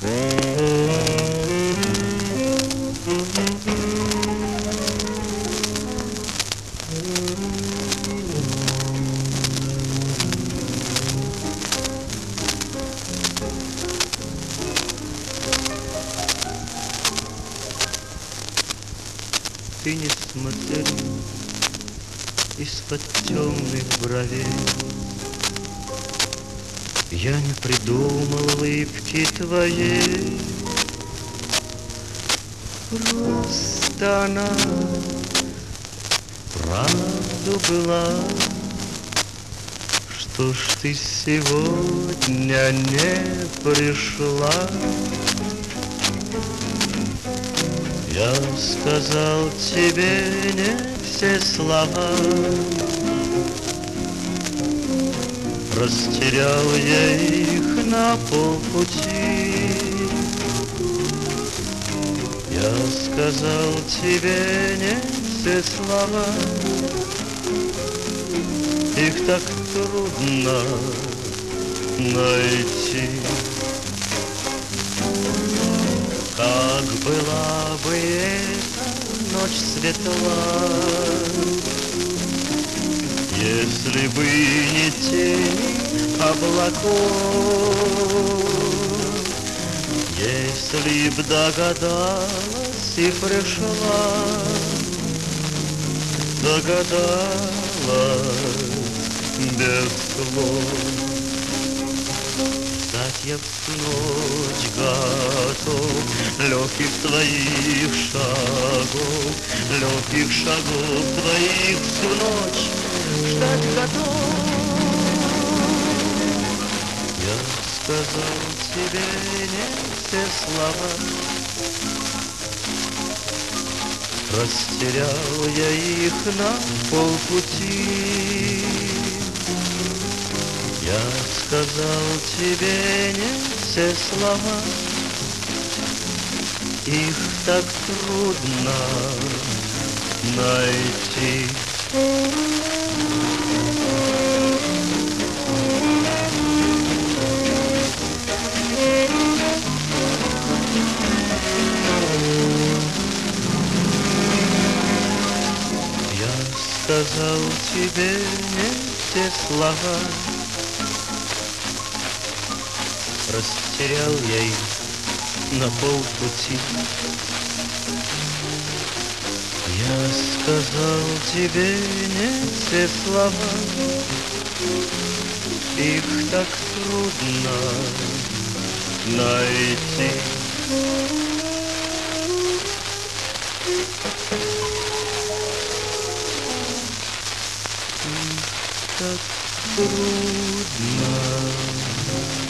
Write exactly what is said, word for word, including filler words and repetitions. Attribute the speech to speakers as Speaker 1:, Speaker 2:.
Speaker 1: Ты не смотри из-под темных бровей. Я не придумал улыбки твоей. Просто она правду была. Что ж ты сегодня не пришла? Я сказал тебе не все слова, растерял я их на полпути. Я сказал тебе не все слова, их так трудно найти. Как была бы эта ночь светла, если бы не тени облаков, если б догадалась и пришла, догадалась без слов. Ждать я всю ночь готов легких твоих шагов, легких шагов твоих всю ночь ждать готов. Я сказал тебе не все слова, растерял я их на полпути. Я сказал тебе не все слова, их так трудно найти. Я сказал тебе не все слова, растерял я их на полпути. Я сказал тебе не все слова, их так трудно найти. Их так трудно